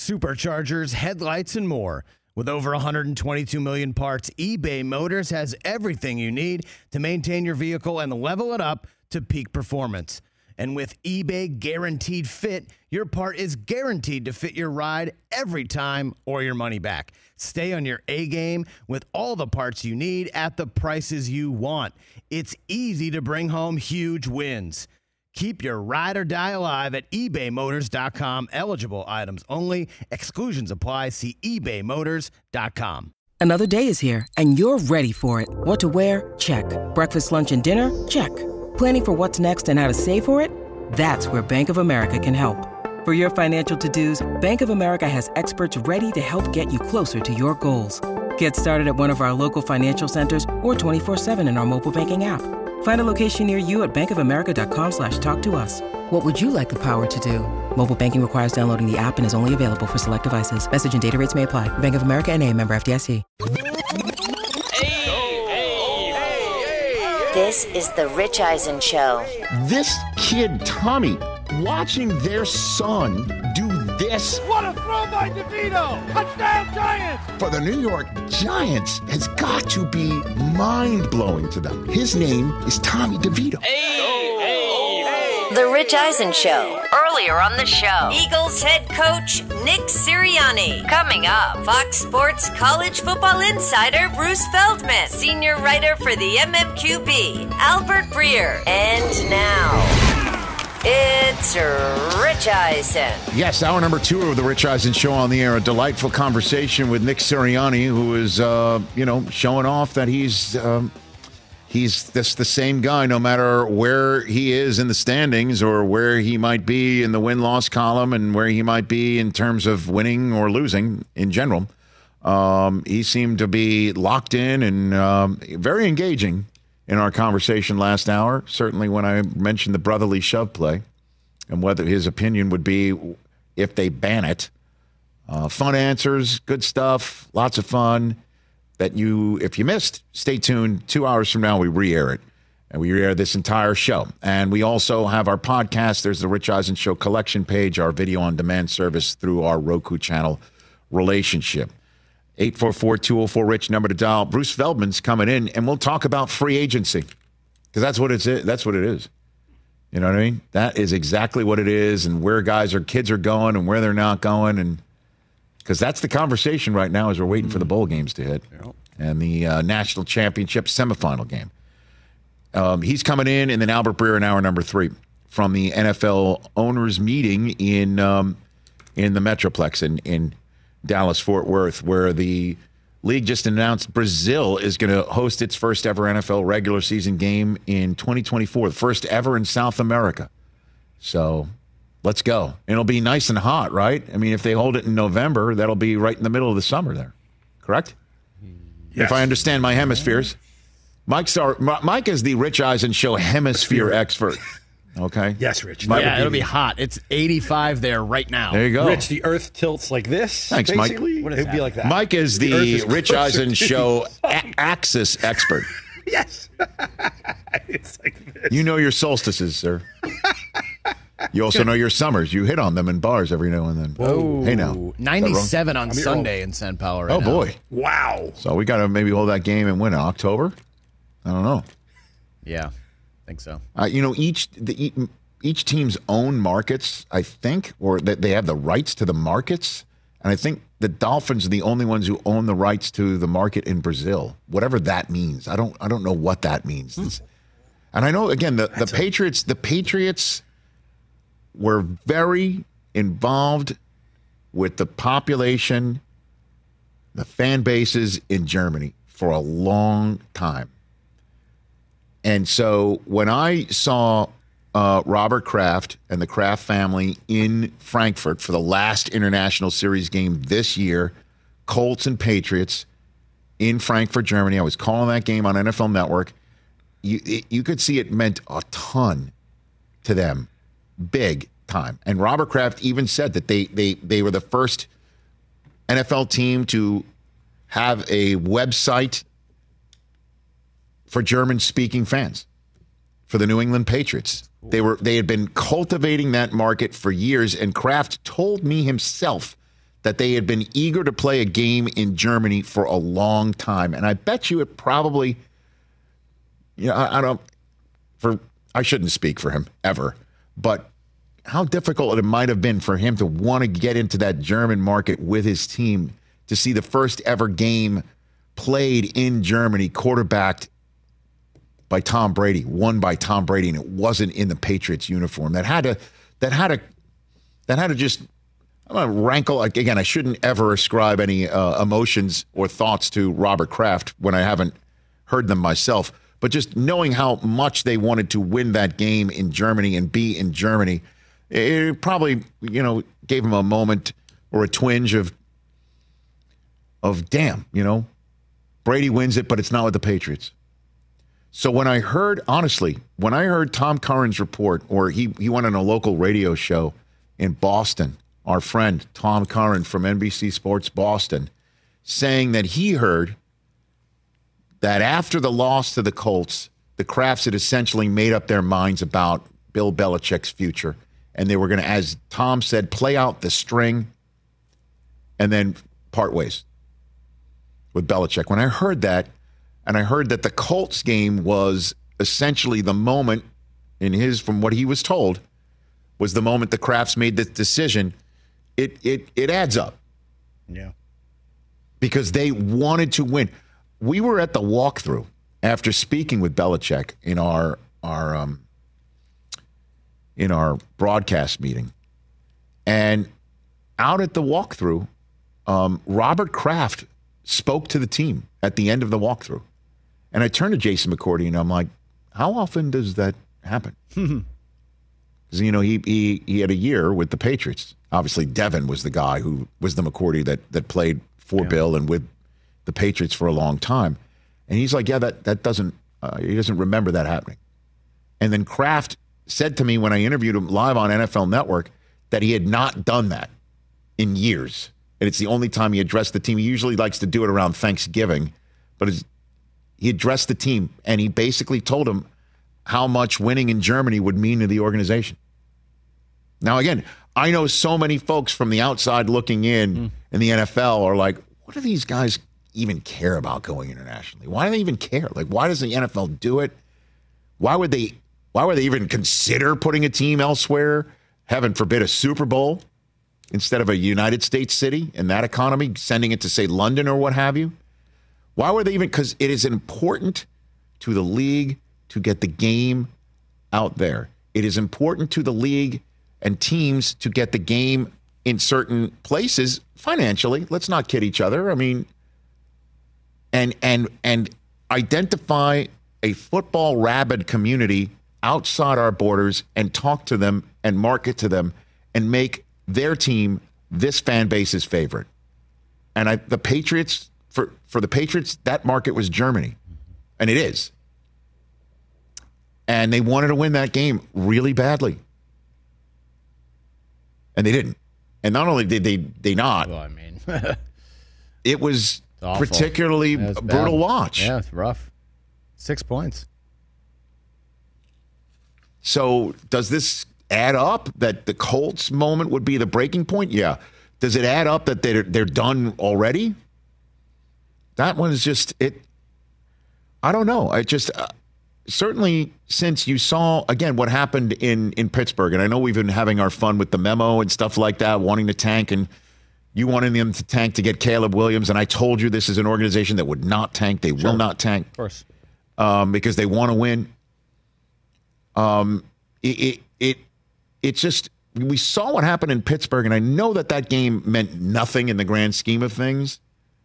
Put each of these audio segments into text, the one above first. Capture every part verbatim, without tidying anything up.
superchargers, headlights, and more. With over one hundred twenty-two million parts, eBay Motors has everything you need to maintain your vehicle and level it up to peak performance. And with eBay Guaranteed Fit, your part is guaranteed to fit your ride every time or your money back. Stay on your A-game with all the parts you need at the prices you want. It's easy to bring home huge wins. Keep your ride or die alive at ebay motors dot com. Eligible items only. Exclusions apply. See ebay motors dot com. Another day is here, and you're ready for it. What to wear? Check. Breakfast, lunch, and dinner? Check. Planning for what's next and how to save for it? That's where Bank of America can help. For your financial to-dos, Bank of America has experts ready to help get you closer to your goals. Get started at one of our local financial centers or twenty-four seven in our mobile banking app. Find a location near you at bankofamerica.com slash talk to us. What would you like the power to do? Mobile banking requires downloading the app and is only available for select devices. Message and data rates may apply. Bank of America N A, member F D I C. This is the Rich Eisen Show. This kid, Tommy, watching their son do this. What a throw by DeVito! Touchdown Giants! For the New York Giants has got to be mind-blowing to them. His name is Tommy DeVito. Hey, hey, hey. The Rich Eisen Show. Earlier on the show, Eagles head coach Nick Sirianni. Coming up, Fox Sports college football insider Bruce Feldman. Senior writer for the M M Q B, Albert Breer. And now, it's Rich Eisen. Yes, hour number two of the Rich Eisen Show on the air. A delightful conversation with Nick Sirianni, who is, uh, you know, showing off that he's um, he's this the same guy, no matter where he is in the standings or where he might be in the win-loss column and where he might be in terms of winning or losing in general. Um, he seemed to be locked in and um, very engaging in our conversation last hour, certainly when I mentioned the brotherly shove play and whether his opinion would be if they ban it. Uh, fun answers, good stuff, lots of fun that you, if you missed, stay tuned. Two hours from now, we re-air it. And we re-air this entire show. And we also have our podcast. There's the Rich Eisen Show collection page, our video on demand service through our Roku channel relationship. eight four four, two oh four, RICH, number to dial. Bruce Feldman's coming in, and we'll talk about free agency because that's what it's. That's what it is. You know what I mean? That is exactly what it is, and where guys or kids are going and where they're not going, and because that's the conversation right now as we're waiting for the bowl games to hit and the uh, national championship semifinal game. Um, he's coming in, and then Albert Breer in hour number three from the N F L owners meeting in um, in the Metroplex in in. Dallas-Fort Worth, where the league just announced Brazil is going to host its first ever N F L regular season game in twenty twenty-four, the first ever in South America. So let's go. And it'll be nice and hot, right? I mean, if they hold it in November, that'll be right in the middle of the summer there. Correct? Yes. If I understand my hemispheres. Mike's our, Mike is the Rich Eisen Show hemisphere expert. Okay. Yes, Rich. Yeah, it'll be hot. It's eighty-five there right now. There you go. Rich, the earth tilts like this. Thanks, basically. Mike. It would be like that. Mike is the, the is Rich Eisen Show a- axis expert. Yes. It's like this. You know your solstices, sir. You also know your summers. You hit on them in bars every now and then. Whoa. Hey, now. ninety-seven on Sunday in San Paulo right Oh, now. boy. Wow. So we got to maybe hold that game and win in October? I don't know. Yeah, I think so. Uh, you know, each the, each team's own markets, I think, or that they have the rights to the markets. And I think the Dolphins are the only ones who own the rights to the market in Brazil, whatever that means. I don't I don't know what that means. Hmm. And I know, again, the, the Patriots, the Patriots were very involved with the population, the fan bases in Germany for a long time. And so when I saw uh, Robert Kraft and the Kraft family in Frankfurt for the last International Series game this year, Colts and Patriots in Frankfurt, Germany, I was calling that game on N F L Network. You, it, you could see it meant a ton to them, big time. And Robert Kraft even said that they they they were the first N F L team to have a website for German-speaking fans, for the New England Patriots. Cool. They were they had been cultivating that market for years, and Kraft told me himself that they had been eager to play a game in Germany for a long time. And I bet you it probably, you know, I, I don't, for, I shouldn't speak for him ever, but how difficult it might have been for him to want to get into that German market with his team to see the first ever game played in Germany, quarterbacked by Tom Brady, won by Tom Brady, and it wasn't in the Patriots uniform. That had to, that had to, that had to just, I'm going to rankle. Again, I shouldn't ever ascribe any uh, emotions or thoughts to Robert Kraft when I haven't heard them myself. But just knowing how much they wanted to win that game in Germany and be in Germany, it probably, you know, gave him a moment or a twinge of, of damn, you know, Brady wins it, but it's not with the Patriots. So when I heard, honestly, when I heard Tom Curran's report, or he, he went on a local radio show in Boston, our friend Tom Curran from N B C Sports Boston, saying that he heard that after the loss to the Colts, the Krafts had essentially made up their minds about Bill Belichick's future. And they were going to, as Tom said, play out the string and then part ways with Belichick. When I heard that, and I heard that the Colts game was essentially the moment in his, from what he was told, was the moment the Krafts made the decision, it it it adds up. Yeah. Because they wanted to win. We were at the walkthrough after speaking with Belichick in our our um in our broadcast meeting. And out at the walkthrough, um, Robert Kraft spoke to the team at the end of the walkthrough. And I turned to Jason McCourty and I'm like, how often does that happen? Because, you know, he, he he had a year with the Patriots. Obviously, Devin was the guy who was the McCourty that that played for yeah. Bill and with the Patriots for a long time. And he's like, yeah, that, that doesn't, uh, he doesn't remember that happening. And then Kraft said to me when I interviewed him live on N F L Network that he had not done that in years. And it's the only time he addressed the team. He usually likes to do it around Thanksgiving, but it's, he addressed the team and he basically told them how much winning in Germany would mean to the organization. Now, again, I know so many folks from the outside looking in mm. in the N F L are like, what do these guys even care about going internationally? Why do they even care? Like, why does the N F L do it? Why would they, why would they even consider putting a team elsewhere? Heaven forbid a Super Bowl instead of a United States city in that economy, sending it to, say, London or what have you? Why would they even? Because it is important to the league to get the game out there. It is important to the league and teams to get the game in certain places financially. Let's not kid each other. I mean, and and and identify a football rabid community outside our borders and talk to them and market to them and make their team this fan base's favorite. And I, the Patriots, for, for the Patriots, that market was Germany. And it is. And they wanted to win that game really badly. And they didn't. And not only did they they not, Well, I mean, it was awful. particularly Yeah, it's brutal bad. watch. Yeah, it's rough. Six points. So does this add up that the Colts moment would be the breaking point? Yeah. Does it add up that they're, they're done already? That one is just, it. I don't know. I just, uh, certainly since you saw, again, what happened in, in Pittsburgh, and I know we've been having our fun with the memo and stuff like that, wanting to tank, and you wanting them to tank to get Caleb Williams, and I told you this is an organization that would not tank. They Sure. will not tank. Of course. Um, because they want to win. Um, it, it, it, it's just, we saw what happened in Pittsburgh, and I know that that game meant nothing in the grand scheme of things.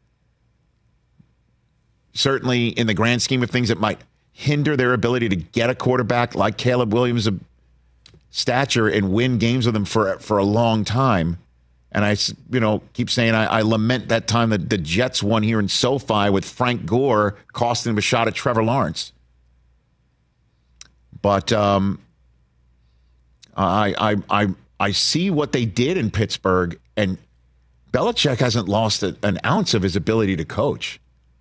Certainly in the grand scheme of things, it might hinder their ability to get a quarterback like Caleb Williams' stature and win games with him for, for a long time. And I, you know, keep saying I, I lament that time that the Jets won here in SoFi with Frank Gore costing him a shot at Trevor Lawrence. But um, I, I, I, I see what they did in Pittsburgh, and Belichick hasn't lost a, an ounce of his ability to coach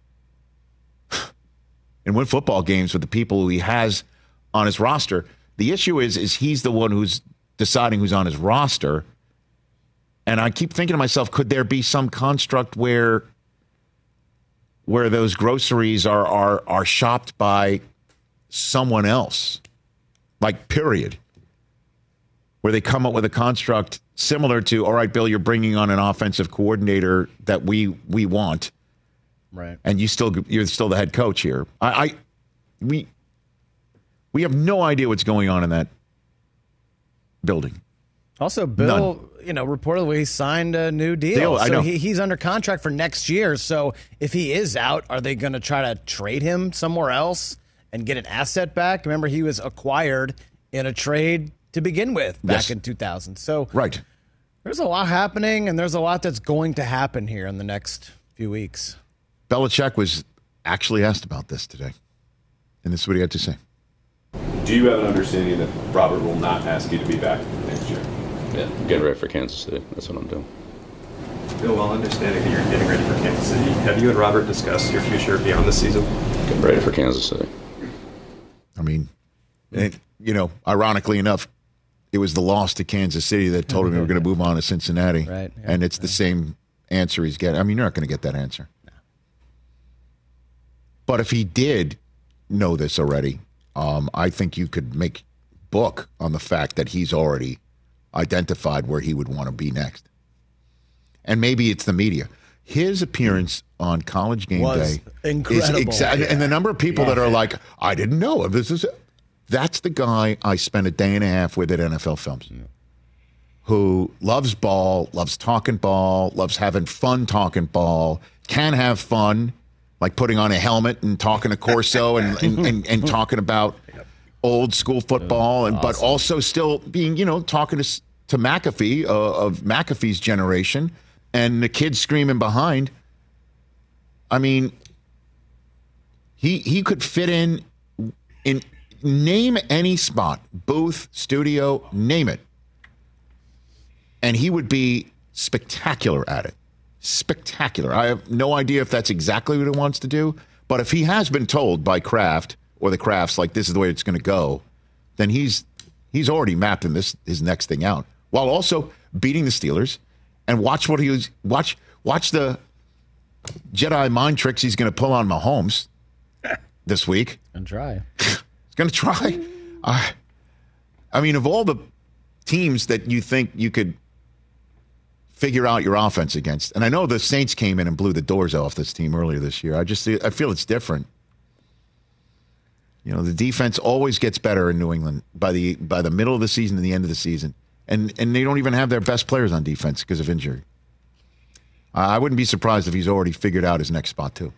and win football games with the people who he has on his roster. The issue is, is he's the one who's deciding who's on his roster. And I keep thinking to myself, could there be some construct where where those groceries are are are shopped by someone else? Like, period. Where they come up with a construct similar to, all right, Bill, you're bringing on an offensive coordinator that we we want. Right. And you still you're still the head coach here. I, I we we have no idea what's going on in that building. Also, Bill, None. you know, reportedly he signed a new deal. Deal, I so know. He, he's under contract for next year. So if he is out, are they going to try to trade him somewhere else and get an asset back? Remember, he was acquired in a trade to begin with back Yes. in two thousand. So Right. there's a lot happening, and there's a lot that's going to happen here in the next few weeks. Belichick was actually asked about this today. And this is what he had to say. Do you have an understanding that Robert will not ask you to be back next year? Yeah, I'm getting ready for Kansas City. That's what I'm doing. Bill, while understanding that you're getting ready for Kansas City, have you and Robert discussed your future beyond the season? Getting ready for Kansas City. I mean, it, you know, ironically enough, it was the loss to Kansas City that told him they were going to move on to Cincinnati. Right, yeah, and it's the same answer he's getting. I mean, you're not going to get that answer. No. But if he did know this already, um, I think you could make book on the fact that he's already identified where he would want to be next. And maybe it's the media. His appearance on College Game Was Day incredible. is exa- Yeah. and the number of people Yeah. that are like, I didn't know this is that's the guy I spent a day and a half with at N F L Films, yeah. who loves ball, loves talking ball, loves having fun talking ball, can have fun, like putting on a helmet and talking to Corso and, and, and, and talking about yep. old school football, and awesome. But also still being, you know, talking to to McAfee uh, of McAfee's generation, and the kids screaming behind. I mean, he he could fit in in name any spot, booth, studio, name it, and he would be spectacular at it. Spectacular. I have no idea if that's exactly what he wants to do, but if he has been told by Kraft or the Krafts, like, this is the way it's going to go, then he's he's already mapping this his next thing out, while also beating the Steelers. And watch what he was watch watch the Jedi mind tricks he's going to pull on Mahomes this week. And try. He's going to try. Uh, I mean, of all the teams that you think you could figure out your offense against, and I know the Saints came in and blew the doors off this team earlier this year. I just I feel it's different. You know, the defense always gets better in New England by the by the middle of the season and the end of the season. And and they don't even have their best players on defense because of injury. Uh, I wouldn't be surprised if he's already figured out his next spot, too.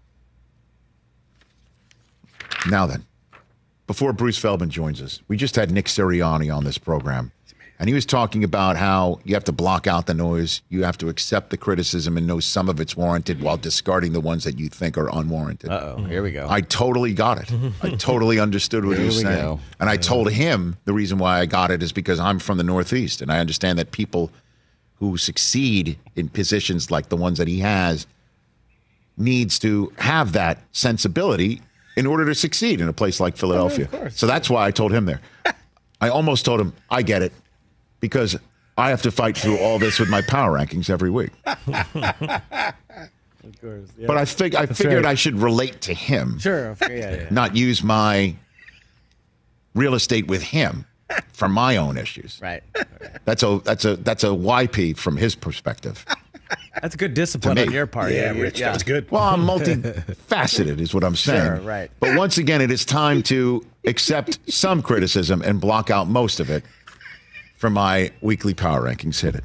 Now then, before Bruce Feldman joins us, we just had Nick Sirianni on this program. And he was talking about how you have to block out the noise. You have to accept the criticism and know some of it's warranted while discarding the ones that you think are unwarranted. Uh-oh, here we go. I totally got it. I totally understood what he was saying. Go. And I told him the reason why I got it is because I'm from the Northeast, and I understand that people who succeed in positions like the ones that he has needs to have that sensibility in order to succeed in a place like Philadelphia. Oh, so that's why I told him there. I almost told him, I get it, because I have to fight through all this with my power rankings every week. Of course, yeah. But I, fig- I figured right. I should relate to him. Sure. Yeah, yeah. Not use my real estate with him for my own issues. Right. That's a that's a that's a Y P from his perspective. That's good discipline To me. on your part. Yeah, Rich, yeah. that's good. Well, I'm multifaceted, is what I'm saying. Sure, right. But once again, it is time to accept some criticism and block out most of it for my weekly power rankings. Hit it.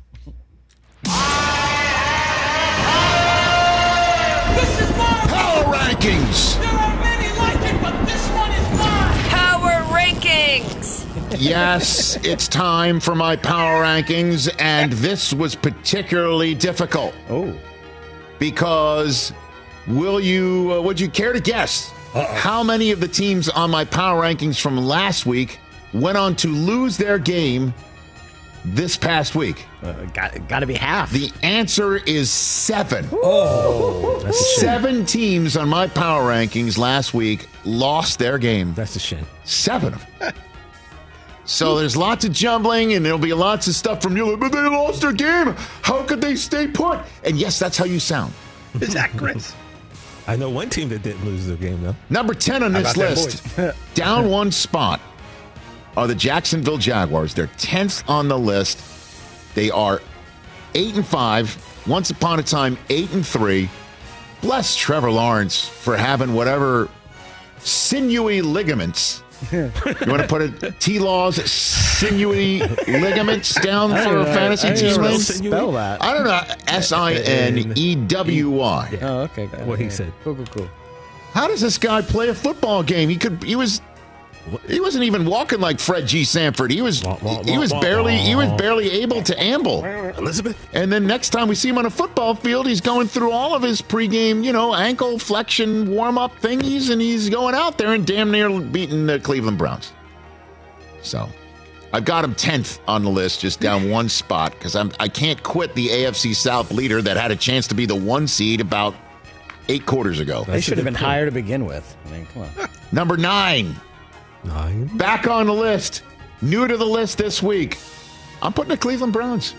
This is mine. Power rankings. There are many like it, but this one is mine. Power rankings. Yes, it's time for my power rankings, and this was particularly difficult. Oh. Because will you, uh, would you care to guess Uh-oh. how many of the teams on my power rankings from last week went on to lose their game this past week? Uh, got, got to be half. The answer is seven. Oh, that's a shame. Seven teams on my power rankings last week lost their game. That's a shame. Seven of them. So there's lots of jumbling, and there'll be lots of stuff from you. But they lost their game. How could they stay put? And yes, that's how you sound. Is that Chris? I know one team that didn't lose their game, though. Number ten on this list, down one spot, are the Jacksonville Jaguars. They're tenth on the list. They are eight and five. Once upon a time, eight and three. Bless Trevor Lawrence for having whatever sinewy ligaments. You want to put it T-Law's sinewy ligaments down for a fantasy team? I spell that. I don't know. S I N E W Y. Yeah. Oh, okay. Got What it. he said. Cool, cool, cool. How does this guy play a football game? He could. He was. He wasn't even walking like Fred G. Sanford. He was. He was barely. He was barely able to amble. Elizabeth. And then next time we see him on a football field, he's going through all of his pregame, you know, ankle flexion warm-up thingies, and he's going out there and damn near beating the Cleveland Browns. So, I've got him tenth on the list, just down one spot, because I'm I can't quit the A F C South leader that had a chance to be the one seed about eight quarters ago. They should have been higher to begin with. I mean, come on. Number nine. Nine. Back on the list. New to the list this week. I'm putting the Cleveland Browns.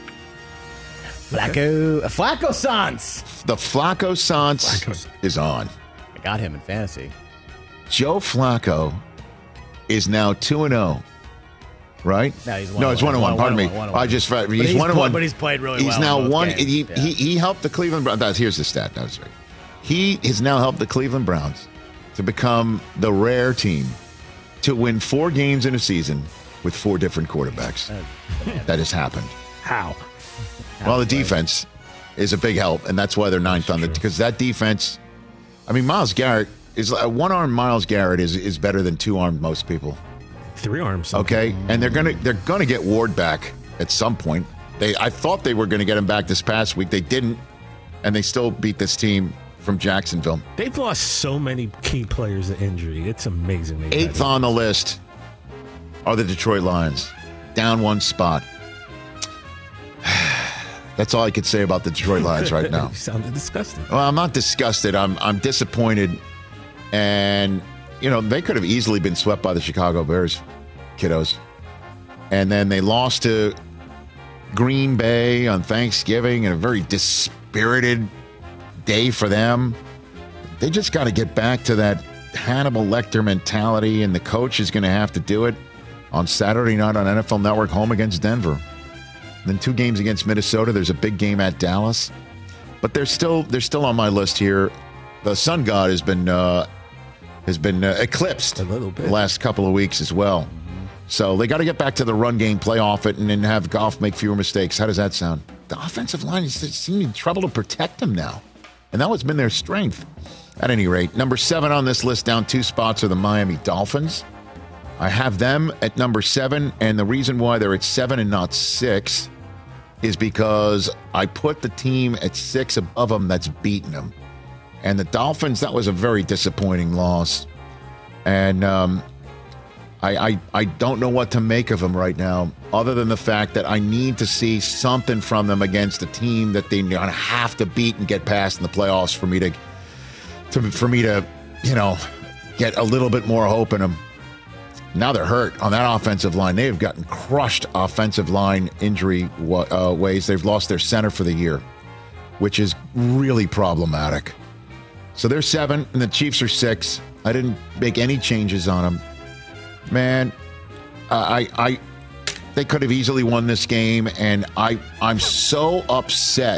Flacco. Uh, Flacco Sans. The Flacco Sans Flacco. is on. I got him in fantasy. Joe Flacco is now two and oh. Right? No, he's one no, and it's one. one and one. One Pardon and me. one, one and I just he's, he's one and pl- one. but he's played really He's well now in both one. games. He, Yeah. he he helped the Cleveland Browns. Here's the stat. That was right. He has now helped the Cleveland Browns to become the rare team to win four games in a season with four different quarterbacks. That has happened. How? Well, the defense is a big help, and that's why they're ninth on the because that defense. I mean, Myles Garrett is uh, one armed. Myles Garrett is is better than two armed most people. Three arms. Okay, and they're gonna they're gonna get Ward back at some point. They I thought they were gonna get him back this past week. They didn't, and they still beat this team from Jacksonville. They've lost so many key players to injury. It's amazing. They've Eighth had it. on the list are the Detroit Lions, down one spot. That's all I could say about the Detroit Lions right now. You sounded disgusted. Well, I'm not disgusted. I'm I'm disappointed, and you know they could have easily been swept by the Chicago Bears, kiddos, and then they lost to Green Bay on Thanksgiving in a very dispirited day for them. They just got to get back to that Hannibal Lecter mentality, and the coach is going to have to do it on Saturday night on N F L Network, home against Denver. Then two games against Minnesota. There's a big game at Dallas, but they're still they're still on my list here. The Sun God has been uh, has been uh, eclipsed A little bit. the last couple of weeks as well. So they got to get back to the run game, play off it, and then have Goff make fewer mistakes. How does that sound? The offensive line is seeming trouble to protect them now, and that has been their strength. At any rate, number seven on this list, down two spots, are the Miami Dolphins. I have them at number seven, and the reason why they're at seven and not six is because I put the team at six above them that's beaten them. And the Dolphins, that was a very disappointing loss. And um, I, I, I don't know what to make of them right now, other than the fact that I need to see something from them against a team that they're going to have to beat and get past in the playoffs for me to, to for me to, you know, get a little bit more hope in them. Now they're hurt on that offensive line. They have gotten crushed offensive line injury uh, ways. They've lost their center for the year, which is really problematic. So they're seven, and the Chiefs are six. I didn't make any changes on them. Man, I, I, they could have easily won this game, and I, I'm so upset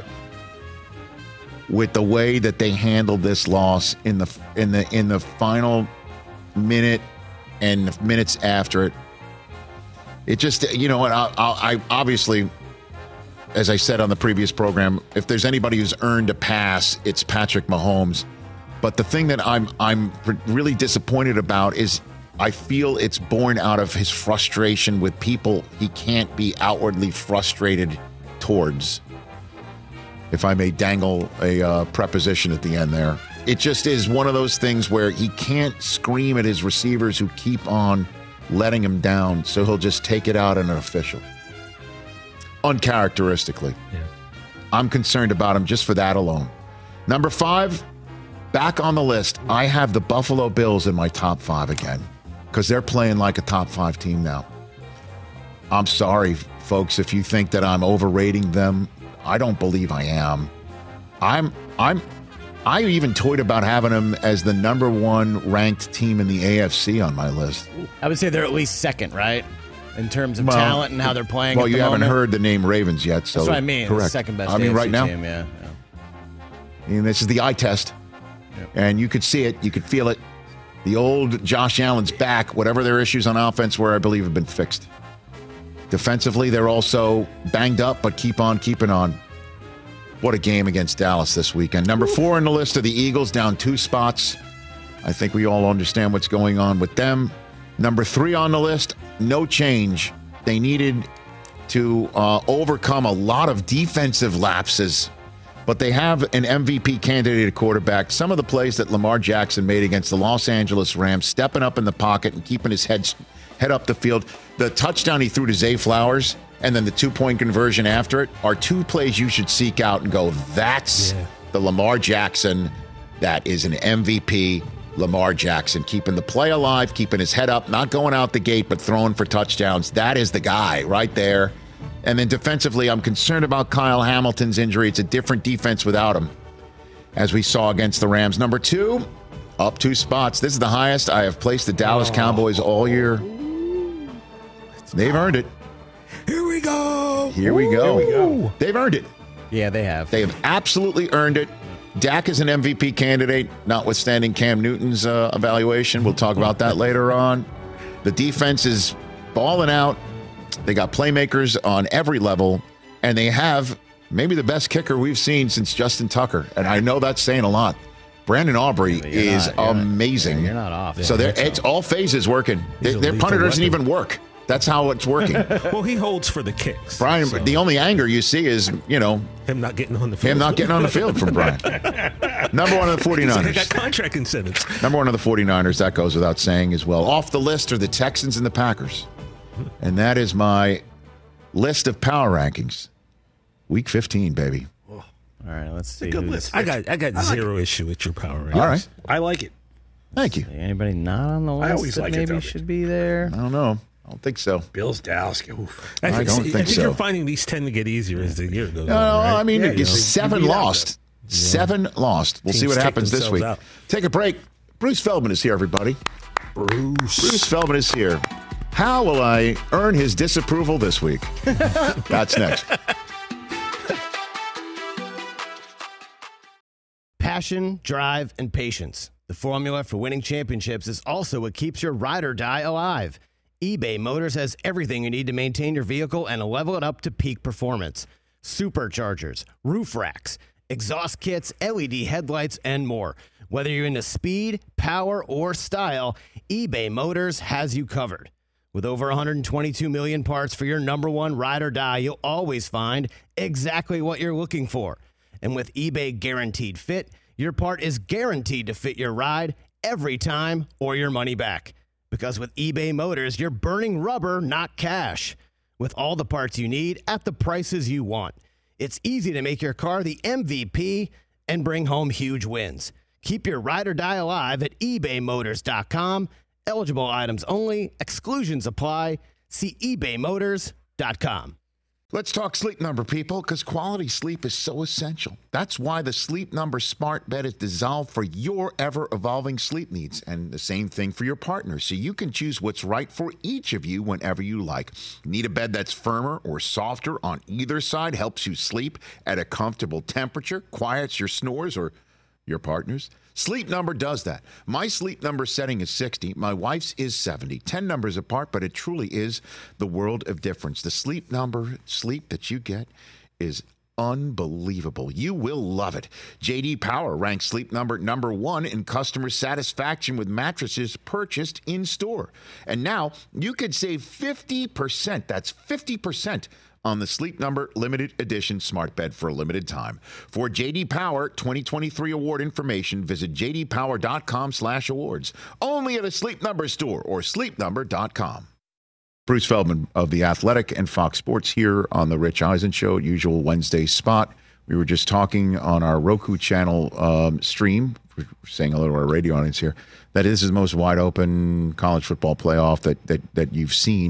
with the way that they handled this loss in the in the in the final minute. And the minutes after it, it just, you know what, I, I, I obviously, as I said on the previous program, if there's anybody who's earned a pass, it's Patrick Mahomes. But the thing that I'm I'm really disappointed about is I feel it's born out of his frustration with people he can't be outwardly frustrated towards. If I may dangle a uh, preposition at the end there. It just is one of those things where he can't scream at his receivers who keep on letting him down, so he'll just take it out on an official. Uncharacteristically. Yeah. I'm concerned about him just for that alone. Number five, back on the list, I have the Buffalo Bills in my top five again because they're playing like a top five team now. I'm sorry, folks, if you think that I'm overrating them. I don't believe I am. I'm I'm I even toyed about having them as the number one ranked team in the A F C on my list. I would say they're at least second, right? In terms of Well, talent and how they're playing. Well, at you the haven't moment. heard the name Ravens yet, so That's what I mean. correct. The second best I mean, A F C right now, team, yeah. yeah. I mean, this is the eye test, Yep. and you could see it, you could feel it. The old Josh Allen's back. Whatever their issues on offense were, I believe, have been fixed. Defensively, they're also banged up, but keep on keeping on. What a game against Dallas this weekend. Number four on the list are the Eagles, down two spots. I think we all understand what's going on with them. Number three on the list, no change. They needed to uh, overcome a lot of defensive lapses, but they have an M V P candidate at quarterback. Some of the plays that Lamar Jackson made against the Los Angeles Rams, stepping up in the pocket and keeping his head, head up the field. The touchdown he threw to Zay Flowers and then the two-point conversion after it are two plays you should seek out and go, that's Yeah. the Lamar Jackson that is an M V P. Lamar Jackson, keeping the play alive, keeping his head up, not going out the gate, but throwing for touchdowns. That is the guy right there. And then defensively, I'm concerned about Kyle Hamilton's injury. It's a different defense without him, as we saw against the Rams. Number two, up two spots. This is the highest I have placed the Dallas Cowboys all year. They've earned it. Here we go. Here we go. Here we go. They've earned it. Yeah, they have. They have absolutely earned it. Dak is an M V P candidate, notwithstanding Cam Newton's uh, evaluation. We'll talk about that later on. The defense is balling out. They got playmakers on every level, and they have maybe the best kicker we've seen since Justin Tucker. And I know that's saying a lot. Brandon Aubrey You're is not- you're not- amazing. You're not off. so Yeah, they're, that's it's all phases working. They, a their lethal punter doesn't weapon. even work. That's how it's working. Well, he holds for the kicks. Brian, so the only anger you see is, you know, him not getting on the field. him not getting on the field from Brian. Number one of the He's like, I 49ers. got contract incentives. Number one of the 49ers, that goes without saying as well. Off the list are the Texans and the Packers. And that is my list of power rankings. Week fifteen, baby. All right, let's see. Good who's- list. I got I got I like zero issue with your power rankings. All right. I like it. Thank you. Anybody not on the list I always that like it, maybe though. should be there? I don't know. I don't think so. Bills, Dallas. Oof. I, I think, don't I think think so. you're finding these tend to get easier as the year goes No, on. Right? I mean, Yeah, it's you know, seven you beat out lost. Seven lost. We'll see Teams what take happens this week. themselves out. Take a break. Bruce Feldman is here, everybody. Bruce. Bruce Feldman is here. How will I earn his disapproval this week? That's next. Passion, drive, and patience. The formula for winning championships is also what keeps your ride or die alive. eBay Motors has everything you need to maintain your vehicle and level it up to peak performance. Superchargers, roof racks, exhaust kits, L E D headlights, and more. Whether you're into speed, power, or style, eBay Motors has you covered. With over one hundred twenty-two million parts for your number one ride or die, you'll always find exactly what you're looking for. And with eBay Guaranteed Fit, your part is guaranteed to fit your ride every time or your money back. Because with eBay Motors, you're burning rubber, not cash. With all the parts you need at the prices you want. It's easy to make your car the M V P and bring home huge wins. Keep your ride or die alive at ebay motors dot com. Eligible items only. Exclusions apply. See ebay motors dot com. Let's talk Sleep Number, people, because quality sleep is so essential. That's why the Sleep Number smart bed is designed for your ever-evolving sleep needs, and the same thing for your partner, so you can choose what's right for each of you whenever you like. Need a bed that's firmer or softer on either side, helps you sleep at a comfortable temperature, quiets your snores or your partner's? Sleep Number does that. My Sleep Number setting is sixty. My wife's is seventy. ten numbers apart, but it truly is the world of difference. The Sleep Number sleep that you get is unbelievable. You will love it. J D Power ranks Sleep Number number one in customer satisfaction with mattresses purchased in store. And now you could save fifty percent. That's fifty percent on the Sleep Number limited edition smart bed for a limited time. For J D Power twenty twenty-three award information, visit j d power dot com slash awards. Only at a Sleep Number store or sleep number dot com. Bruce Feldman of The Athletic and Fox Sports here on the Rich Eisen Show, usual Wednesday spot. We were just talking on our Roku channel um, stream, we're saying hello to our radio audience here, that this is the most wide open college football playoff that that, that you've seen.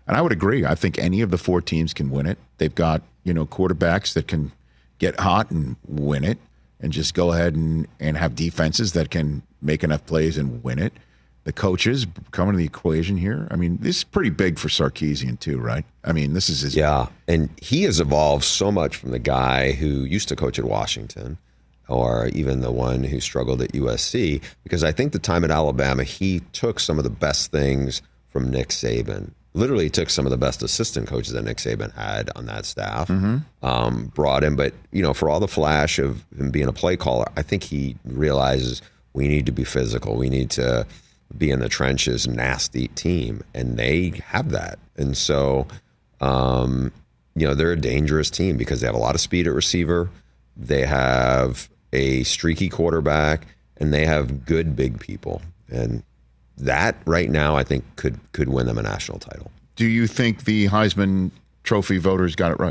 And I would agree. I think any of the four teams can win it. They've got, you know, quarterbacks that can get hot and win it, and just go ahead and, and have defenses that can make enough plays and win it. The coaches come into the equation here. I mean, this is pretty big for Sarkisian too, right? I mean, this is his... Yeah, and he has evolved so much from the guy who used to coach at Washington, or even the one who struggled at U S C, because I think the time at Alabama, he took some of the best things from Nick Saban. Literally took some of the best assistant coaches that Nick Saban had on that staff, mm-hmm. um, brought him. But, you know, for all the flash of him being a play caller, I think he realizes we need to be physical. We need to be in the trenches, nasty team. And they have that. And so, um, you know, they're a dangerous team because they have a lot of speed at receiver. They have a streaky quarterback, and they have good big people. And that right now, I think, could could win them a national title. Do you think the Heisman Trophy voters got it right?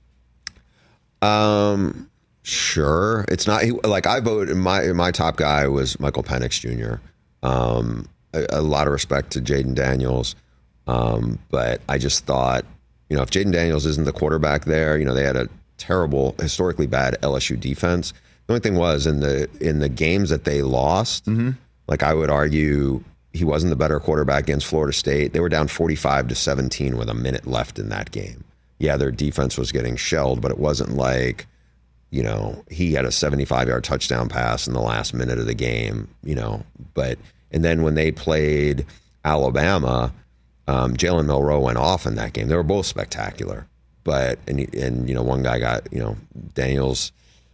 Um, sure. It's not like I voted. My my top guy was Michael Penix Junior Um, a, a lot of respect to Jaden Daniels, um, but I just thought, you know, if Jaden Daniels isn't the quarterback there, you know, they had a terrible, historically bad L S U defense. The only thing was in the in the games that they lost, mm-hmm. like I would argue. He wasn't the better quarterback against Florida State. They were down forty-five to seventeen with a minute left in that game. Yeah, their defense was getting shelled, but it wasn't like, you know, he had a seventy-five-yard touchdown pass in the last minute of the game, you know. But and then when they played Alabama, um, Jalen Milroe went off in that game. They were both spectacular. But, and, and you know, one guy got, you know, Daniels...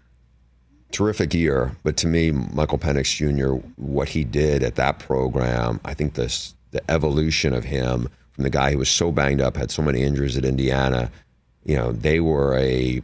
terrific year, but to me, Michael Penix Junior, what he did at that program, I think this the evolution of him from the guy who was so banged up, had so many injuries at Indiana, you know, they were a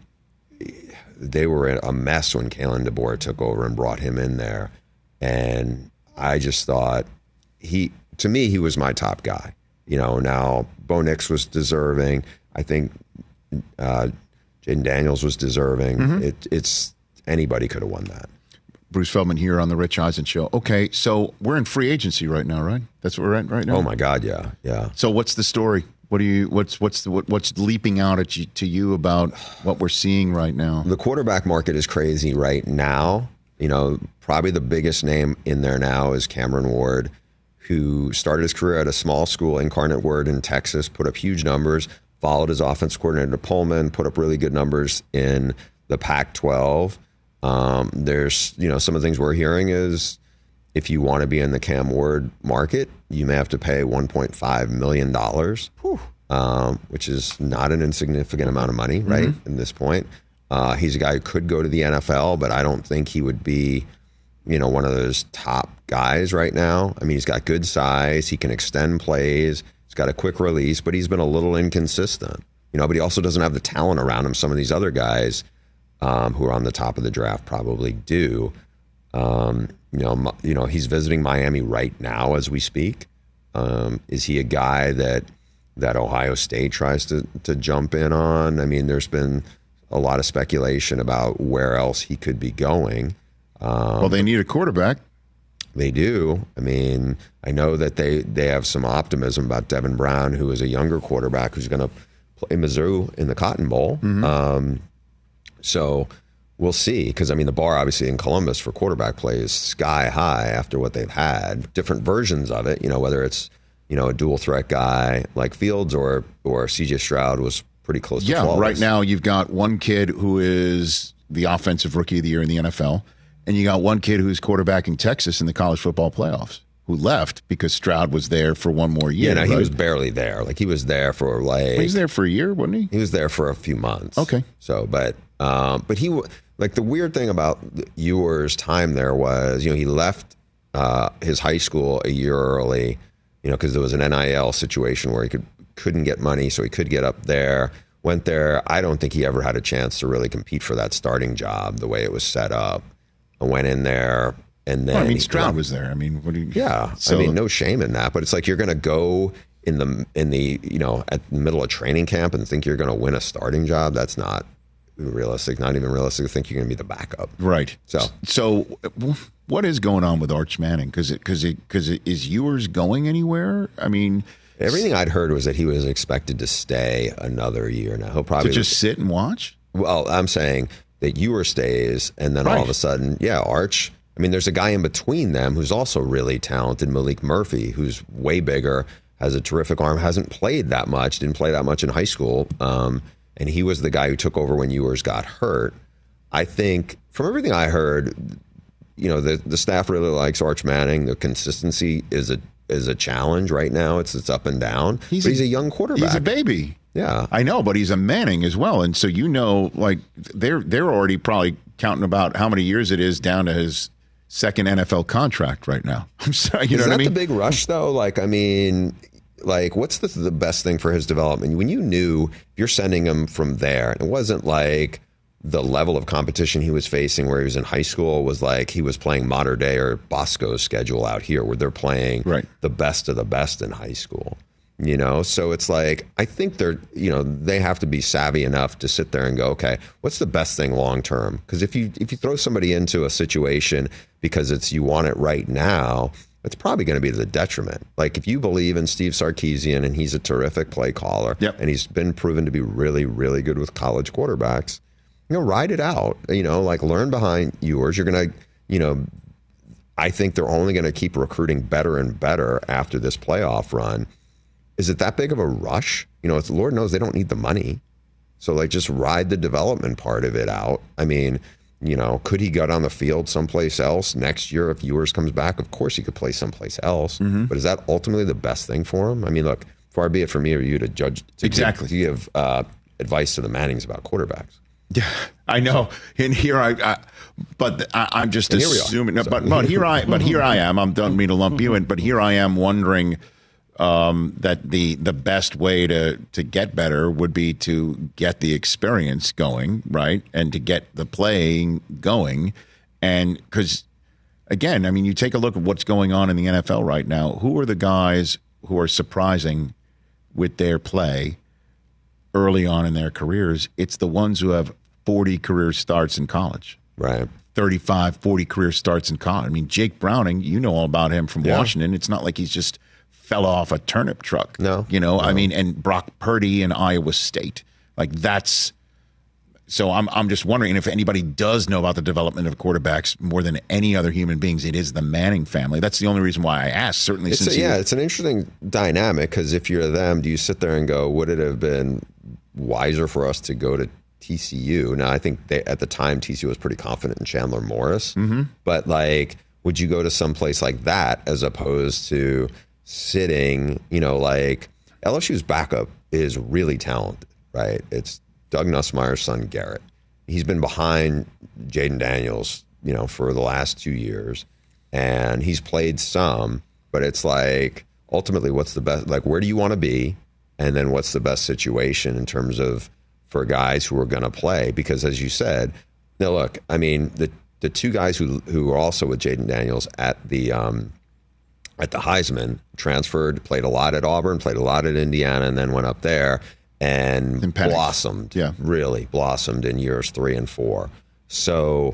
they were a mess when Kalen DeBoer took over and brought him in there, and I just thought he, to me, he was my top guy. You know, now Bo Nix was deserving. I think uh, Jaden Daniels was deserving. Mm-hmm. It, it's Anybody could have won that. Bruce Feldman here on the Rich Eisen Show. Okay, so we're in free agency right now, right? That's what we're at right now. Oh my God, yeah, yeah. So what's the story? What do you? What's what's the, what, what's leaping out at you to you about what we're seeing right now? The quarterback market is crazy right now. You know, probably the biggest name in there now is Cameron Ward, who started his career at a small school, Incarnate Word in Texas, put up huge numbers, followed his offense coordinator Pullman, put up really good numbers in the Pac twelve. Um, there's, you know, some of the things we're hearing is if you want to be in the Cam Ward market, you may have to pay one point five million dollars, um, which is not an insignificant amount of money, right, mm-hmm. at this point. Uh, he's a guy who could go to the N F L, but I don't think he would be, you know, one of those top guys right now. I mean, he's got good size. He can extend plays. He's got a quick release, but he's been a little inconsistent, you know, but he also doesn't have the talent around him some of these other guys Um, who are on the top of the draft probably do. Um, you know, you know, he's visiting Miami right now as we speak. Um, is he a guy that that Ohio State tries to to jump in on? I mean, there's been a lot of speculation about where else he could be going. Um, well, they need a quarterback. They do. I mean, I know that they they have some optimism about Devin Brown, who is a younger quarterback who's going to play Mizzou in the Cotton Bowl. Mm-hmm. Um, So we'll see, because, I mean, the bar obviously in Columbus for quarterback play is sky high after what they've had. Different versions of it, you know, whether it's, you know, a dual threat guy like Fields or or C J Stroud was pretty close to yeah, flawless. Right now you've got one kid who is the offensive rookie of the year in the N F L, and you got one kid who's quarterbacking Texas in the college football playoffs, who left because Stroud was there for one more year. Yeah, no, right? he was barely there. Like, he was there for like... He was there for a year, wasn't he? He was there for a few months. Okay. So, but... Um, but he, like, the weird thing about Ewer's time there was, you know, he left uh, his high school a year early, you know, because there was an N I L situation where he could, couldn't get money, so he could get up there. Went there. I don't think he ever had a chance to really compete for that starting job the way it was set up. I went in there, and then... Well, I mean, he, Stroud was there. I mean, what do you... Yeah. So, I mean, no shame in that, but it's like you're going to go in the, in the, you know, at the middle of training camp and think you're going to win a starting job. That's not realistic, not even realistic to think you're going to be the backup. Right. So, so what is going on with Arch Manning? Because it, because it, because it, is Ewers going anywhere? I mean, Everything I'd heard was that he was expected to stay another year. Now he'll probably to just sit and watch. Well, I'm saying that Ewers stays, and then Right. all of a sudden, yeah, Arch. I mean, there's a guy in between them who's also really talented, Malik Murphy, who's way bigger, has a terrific arm, hasn't played that much, didn't play that much in high school, um, and he was the guy who took over when Ewers got hurt. I think, from everything I heard, you know, the the staff really likes Arch Manning. The consistency is a is a challenge right now. It's it's up and down. He's but a- he's a young quarterback. He's a baby. Yeah, I know, but he's a Manning as well, and so you know, like they're they're already probably counting about how many years it is down to his second N F L contract right now. I'm sorry, you is know that what I mean? the big rush though? Like, I mean, like, what's the the best thing for his development? When you knew you're sending him from there, it wasn't like the level of competition he was facing where he was in high school was like he was playing Mater Dei or Bosco's schedule out here, where they're playing right. the best of the best in high school. You know, so it's like, I think they're, you know, they have to be savvy enough to sit there and go, okay, what's the best thing long term? Because if you if you throw somebody into a situation because it's you want it right now, it's probably going to be to the detriment. Like if you believe in Steve Sarkisian and he's a terrific play caller, yep. and he's been proven to be really, really good with college quarterbacks, you know, ride it out. You know, like learn behind yours. You're going to, you know, I think they're only going to keep recruiting better and better after this playoff run. Is it that big of a rush? You know, it's, Lord knows they don't need the money. So, like, just ride the development part of it out. I mean, you know, could he get on the field someplace else next year if Ewers comes back? Of course he could play someplace else. Mm-hmm. But is that ultimately the best thing for him? I mean, look, far be it for me or you to judge, to exactly. give, to give uh, advice to the Mannings about quarterbacks. Yeah, I know. And here I, I but I, I'm just And assuming. here No, but but here I, but here I am. I don't mean to lump you in, but here I am wondering um, that the the best way to to get better would be to get the experience going, right, and to get the playing going, and because again, I mean, you take a look at what's going on in the N F L right now. Who are the guys who are surprising with their play early on in their careers? It's the ones who have forty career starts in college. Right. thirty-five, forty career starts in college. I mean, Jake Browning, you know all about him from yeah. Washington. It's not like he's just fell off a turnip truck. No. You know, no. I mean, and Brock Purdy in Iowa State. Like that's so I'm I'm just wondering if anybody does know about the development of quarterbacks more than any other human beings. It is the Manning family. That's the only reason why I asked. Certainly, it's since a, yeah, it's an interesting dynamic because if you're them, do you sit there and go, would it have been wiser for us to go to T C U? Now, I think they, at the time T C U was pretty confident in Chandler Morris, mm-hmm. but like, would you go to some place like that as opposed to sitting? You know, like L S U's backup is really talented, right? It's Doug Nussmeier's son, Garrett. He's been behind Jaden Daniels, you know, for the last two years, and he's played some. But it's like ultimately, what's the best? Like, where do you want to be, and then what's the best situation in terms of for guys who are going to play? Because as you said, now look, I mean, the the two guys who who are also with Jaden Daniels at the um, at the Heisman transferred, played a lot at Auburn, played a lot at Indiana, and then went up there. And, and blossomed, yeah. really blossomed in years three and four. So,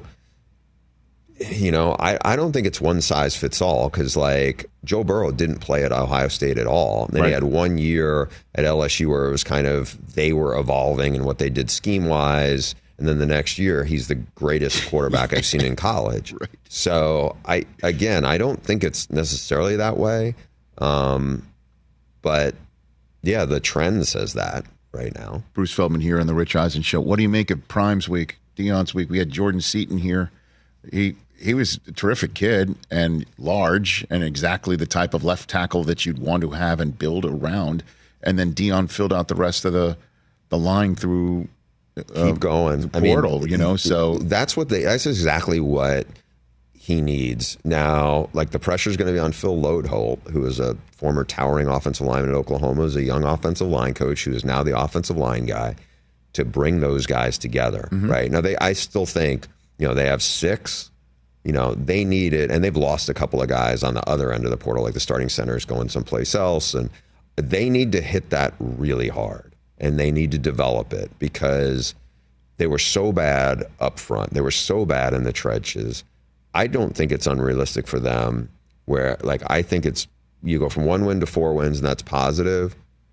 you know, I, I don't think it's one size fits all because, like, Joe Burrow didn't play at Ohio State at all. And then right. he had one year at L S U where it was kind of they were evolving in what they did scheme-wise. And then the next year, he's the greatest quarterback I've seen in college. Right. So, I again, I don't think it's necessarily that way. Um, but, yeah, the trend says that. Right now, Bruce Feldman here on the Rich Eisen Show. What do you make of Prime's week, Deion's week? We had Jordan Seaton here. He he was a terrific kid and large and exactly the type of left tackle that you'd want to have and build around. And then Deion filled out the rest of the the line through. Uh, Keep going, the portal. I mean, you know, so that's what they. That's exactly what he needs now. Like the pressure is going to be on Phil Lodeholt, who is a former towering offensive lineman at Oklahoma, is a young offensive line coach who is now the offensive line guy, to bring those guys together. Mm-hmm. Right now, they I still think you know they have six. You know they need it, and they've lost a couple of guys on the other end of the portal, like the starting center is going someplace else, and they need to hit that really hard, and they need to develop it because they were so bad up front, they were so bad in the trenches. I don't think it's unrealistic for them where, like, I think it's you go from one win to four wins, and that's positive.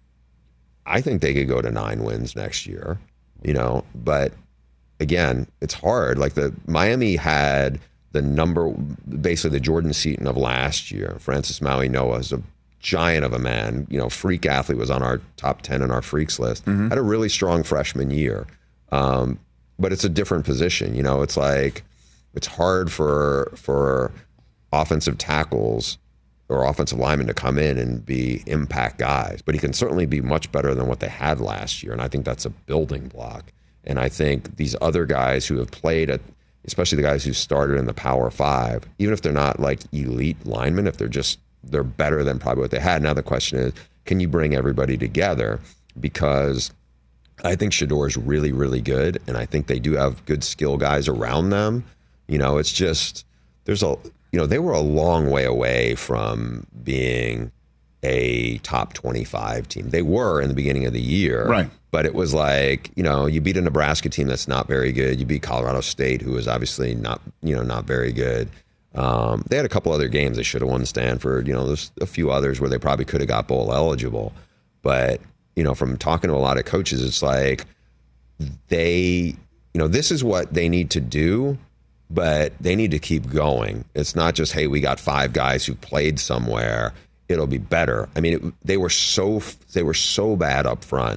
I think they could go to nine wins next year, you know, but again, it's hard. Like the Miami had the number, basically the Jordan Seaton of last year. Francis Maui Noah is a giant of a man, you know, freak athlete, was on our top ten in our freaks list. Mm-hmm. Had a really strong freshman year. Um, but it's a different position. You know, it's like, it's hard for, for offensive tackles or offensive linemen to come in and be impact guys, but he can certainly be much better than what they had last year. And I think that's a building block. And I think these other guys who have played at, especially the guys who started in the Power Five, even if they're not like elite linemen, if they're just, they're better than probably what they had. Now the question is, can you bring everybody together? Because I think Shedeur is really, really good. And I think they do have good skill guys around them. You know, it's just, there's a, you know, they were a long way away from being a top twenty-five team. They were in the beginning of the year. Right. But it was like, you know, you beat a Nebraska team that's not very good. You beat Colorado State, who is obviously not, you know, not very good. Um, they had a couple other games they should have won. Stanford, you know, there's a few others where they probably could have got bowl eligible. But, you know, from talking to a lot of coaches, it's like they, you know, this is what they need to do, but they need to keep going. It's not just, hey, we got five guys who played somewhere, it'll be better. I mean, it, they were so they were so bad up front.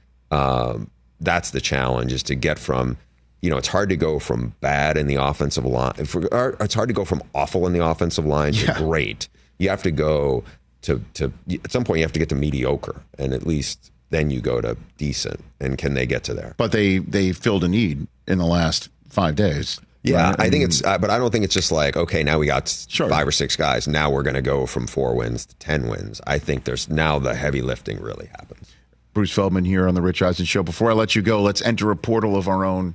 Um, that's the challenge, is to get from, you know, it's hard to go from bad in the offensive line. Or it's hard to go from awful in the offensive line to Yeah. great. You have to go to, to, at some point you have to get to mediocre, and at least then you go to decent. And can they get to there? But they, they filled a need in the last five days. Yeah, Right? I think And- it's, uh, but I don't think it's just like, okay, now we got Sure. five or six guys. Now we're going to go from four wins to ten wins. I think there's now the heavy lifting really happens. Bruce Feldman here on the Rich Eisen Show. Before I let you go, let's enter a portal of our own.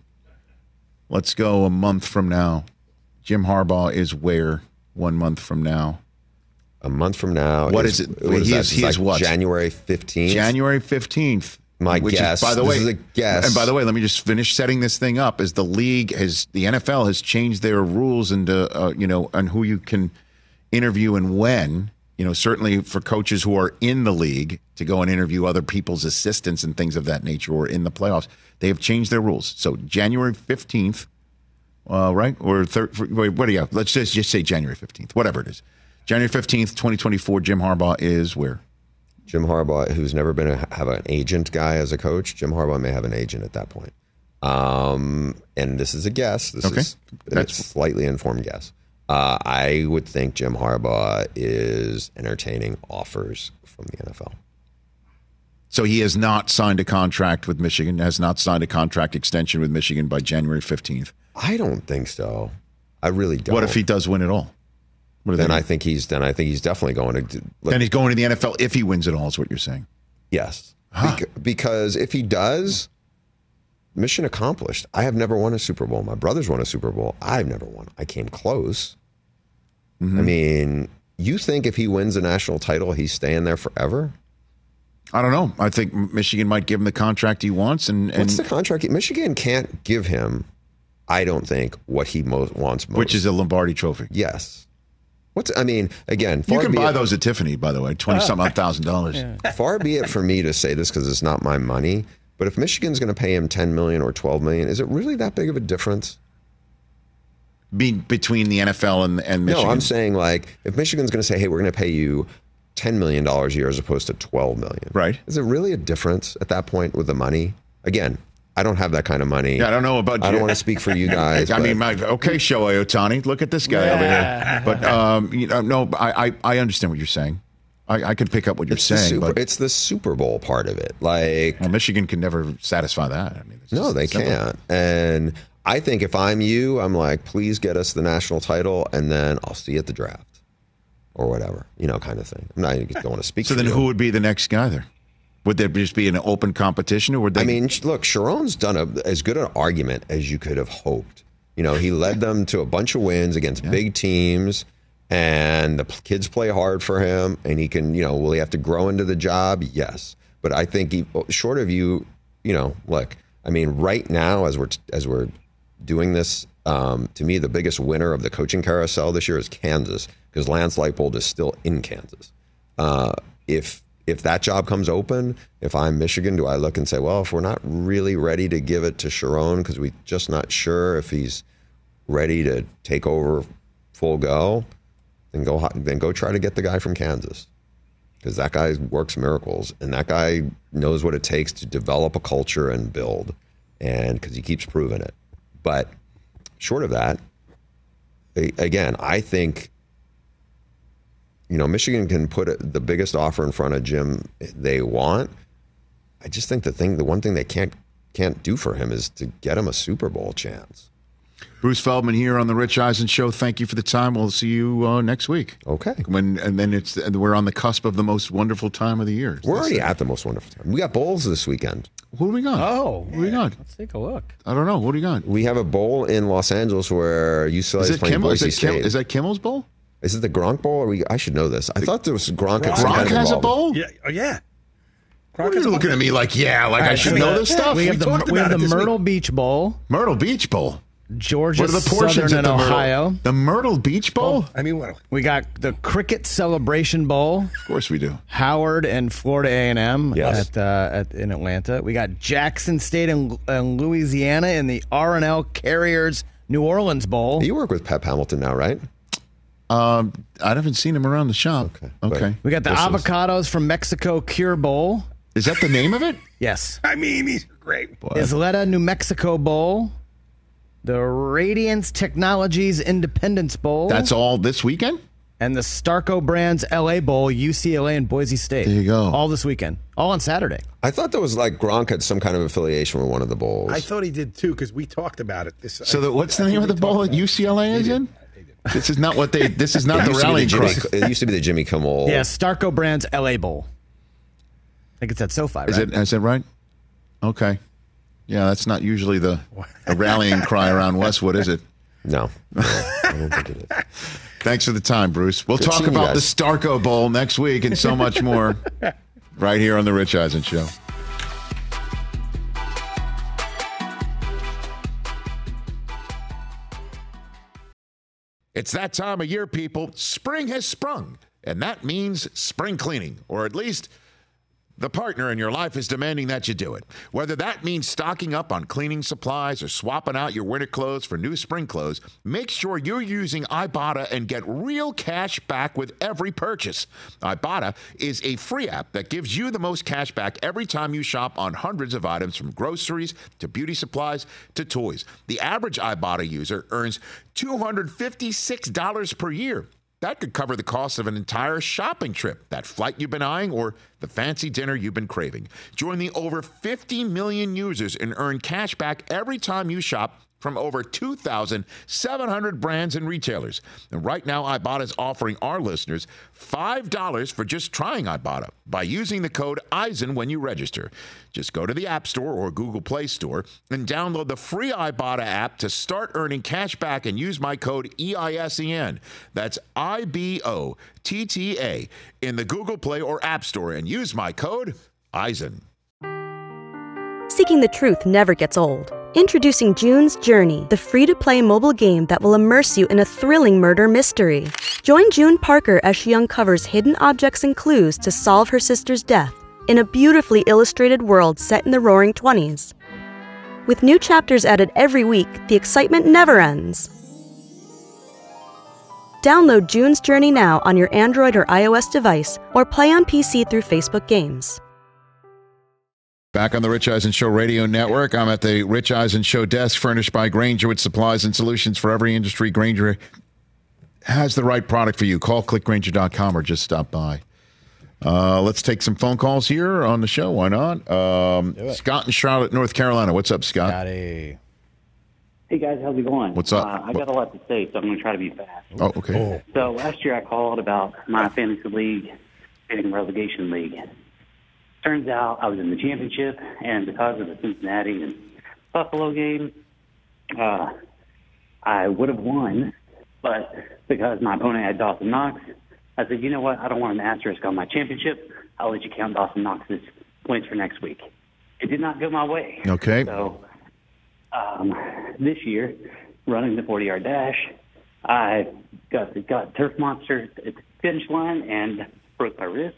Let's go a month from now. Jim Harbaugh is where one month from now? A month from now. What is, is it? What is he that? is, It's he is like what? January fifteenth. January fifteenth. My which guess. Is, by the this way, is a guess. And by the way, let me just finish setting this thing up. As the league has, the N F L has changed their rules and uh, you know, on who you can interview and when. You know, certainly for coaches who are in the league to go and interview other people's assistants and things of that nature, or in the playoffs, they have changed their rules. So January fifteenth, uh, right? Or thir- wait, what do you have? Let's just just say January fifteenth, whatever it is. January fifteenth, twenty twenty-four. Jim Harbaugh is where? Jim Harbaugh, who's never been a, have an agent guy as a coach, Jim Harbaugh may have an agent at that point. Um, and this is a guess. This Okay. is That's- a slightly informed guess. Uh, I would think Jim Harbaugh is entertaining offers from the N F L. So he has not signed a contract with Michigan, has not signed a contract extension with Michigan by January fifteenth. I don't think so. I really don't. What if he does win it all? What do they Then do? I think he's then I think he's definitely going to. Look, Then he's going to the N F L if he wins it all, is what you're saying. yes, Huh. Bec- because if he does, mission accomplished. I have never won a Super Bowl. My brothers won a Super Bowl. I've never won. I came close. Mm-hmm. I mean, you think if he wins a national title, he's staying there forever? I don't know. I think Michigan might give him the contract he wants. And, and What's the contract? Michigan can't give him, I don't think, what he most wants most. which is a Lombardi trophy. Yes. What's I mean, again, You far can be buy it- those at Tiffany, by the way, twenty some odd thousand dollars. Far be it for me to say this because it's not my money, but if Michigan's going to pay him ten million dollars or twelve million dollars, is it really that big of a difference? Be, between the N F L and, and Michigan. No, I'm saying like if Michigan's going to say, hey, we're going to pay you ten million dollars a year as opposed to twelve million dollars. Right. Is it really a difference at that point with the money? Again, I don't have that kind of money. Yeah, I don't know about I you. don't want to speak for you guys. I but- mean, my, okay, Shohei Ohtani, look at this guy over here. But um, you know, no, I, I, I understand what you're saying. I, I can pick up what you're it's the saying, Super, but it's the Super Bowl part of it. Like, well, Michigan can never satisfy that. I mean, it's no, just they simple. can't. And I think if I'm you, I'm like, please get us the national title, and then I'll see you at the draft or whatever, you know, kind of thing. I'm not even don't want to speak. So for then, you. who would be the next guy there? Would there just be an open competition, or would they? I mean, look, Sharon's done a, as good an argument as you could have hoped. You know, he led them to a bunch of wins against Yeah. big teams, and the p- kids play hard for him, and he can, you know, will he have to grow into the job? Yes. But I think he, short of you, you know, look, I mean, right now, as we're, as we're doing this, um, to me, the biggest winner of the coaching carousel this year is Kansas, because Lance Leipold is still in Kansas. Uh, if if that job comes open, if I'm Michigan, do I look and say, well, if we're not really ready to give it to Sharon because we're just not sure if he's ready to take over full go, then go then go try to get the guy from Kansas, because that guy works miracles, and that guy knows what it takes to develop a culture and build, and because he keeps proving it. But short of that, again, I think, you know, Michigan can put the biggest offer in front of Jim they want. I just think the thing, the one thing they can't can't do for him is to get him a Super Bowl chance. Bruce Feldman here on the Rich Eisen Show. Thank you for the time. We'll see you uh, next week. Okay. When and then it's and we're on the cusp of the most wonderful time of the year. We're already at the most wonderful time. We got bowls this weekend. What do we got? Oh, what do we got? Let's take a look. I don't know. What do we got? We have a bowl in Los Angeles where U C L A is, is it playing Kimmel? Boise Is, it Kim, State. is that Kimmel's bowl? Is it the Gronk bowl? Or we? I should know this. I thought there was Gronk. had some Gronk kind of has a involvement. bowl? Yeah. Oh, yeah. What are you looking at me like, yeah, like All I right, should so know we- this stuff? We have the, talked we have about it the this Myrtle Beach Bowl, Myrtle Beach Bowl. Georgia What are the portions Southern at and the Ohio. Myrtle, the Myrtle Beach Bowl? I mean, what? We got the Cricket Celebration Bowl, Of course we do. Howard and Florida A and M Yes. at, uh, at in Atlanta. We got Jackson State and, and Louisiana in the R and L Carriers New Orleans Bowl. You work with Pep Hamilton now, right? Um, I haven't seen him around the shop. Okay. Okay. We got the This is- Avocados from Mexico Cure Bowl. Is that the name of it? Yes. I mean, he's great. Isleta New Mexico Bowl. The Radiance Technologies Independence Bowl. That's all this weekend? And the Starco Brands L A Bowl, U C L A and Boise State. There you go. All this weekend. All on Saturday. I thought there was like Gronk had some kind of affiliation with one of the bowls. I thought he did too because we talked about it. This. So I, the, what's the I name of think the we bowl talked that U C L A is They in? did. They did. This is not what they. This is not It the used to be rallying Jimmy- cry. It used to be the Jimmy Kimmel. Yeah, Starco Brands L A Bowl. I think it's at SoFi, right? Is it? Is that right? Okay. Yeah, that's not usually the a rallying cry around Westwood, is it? No, no, I don't think it is. Thanks for the time, Bruce. We'll Good talk seeing you about the guys. Starco Bowl next week and so much more right here on the Rich Eisen Show. It's that time of year, people. Spring has sprung, and that means spring cleaning, or at least the partner in your life is demanding that you do it. Whether that means stocking up on cleaning supplies or swapping out your winter clothes for new spring clothes, make sure you're using Ibotta and get real cash back with every purchase. Ibotta is a free app that gives you the most cash back every time you shop on hundreds of items, from groceries to beauty supplies to toys. The average Ibotta user earns two hundred fifty-six dollars per year. That could cover the cost of an entire shopping trip, that flight you've been eyeing, or the fancy dinner you've been craving. Join the over fifty million users and earn cash back every time you shop from over two thousand seven hundred brands and retailers. And right now, Ibotta is offering our listeners five dollars for just trying Ibotta by using the code Eisen when you register. Just go to the App Store or Google Play Store and download the free Ibotta app to start earning cash back and use my code E I S E N. That's I B O T T A in the Google Play or App Store and use my code Eisen. Seeking the truth never gets old. Introducing June's Journey, the free-to-play mobile game that will immerse you in a thrilling murder mystery. Join June Parker as she uncovers hidden objects and clues to solve her sister's death in a beautifully illustrated world set in the Roaring Twenties. With new chapters added every week, the excitement never ends. Download June's Journey now on your Android or iOS device, or play on P C through Facebook Games. Back on the Rich Eisen Show Radio Network, I'm at the Rich Eisen Show desk, furnished by Granger with supplies and solutions for every industry. Granger has the right product for you. Call click granger dot com or just stop by. Uh, let's take some phone calls here on the show. Why not? Um, Scott in Charlotte, North Carolina. What's up, Scott? Scotty. Hey, guys. How's it going? What's up? Uh, I got a lot to say, so I'm going to try to be fast. Oh, okay. So last year I called about my fantasy league getting relegation league. Turns out I was in the championship, and because of the Cincinnati and Buffalo game, uh, I would have won. But because my opponent had Dawson Knox, I said, you know what? I don't want an asterisk on my championship. I'll let you count Dawson Knox's points for next week. It did not go my way. Okay. So um, this year, running the forty-yard dash, I got got Turf Monster at the finish line, and for broke my wrist.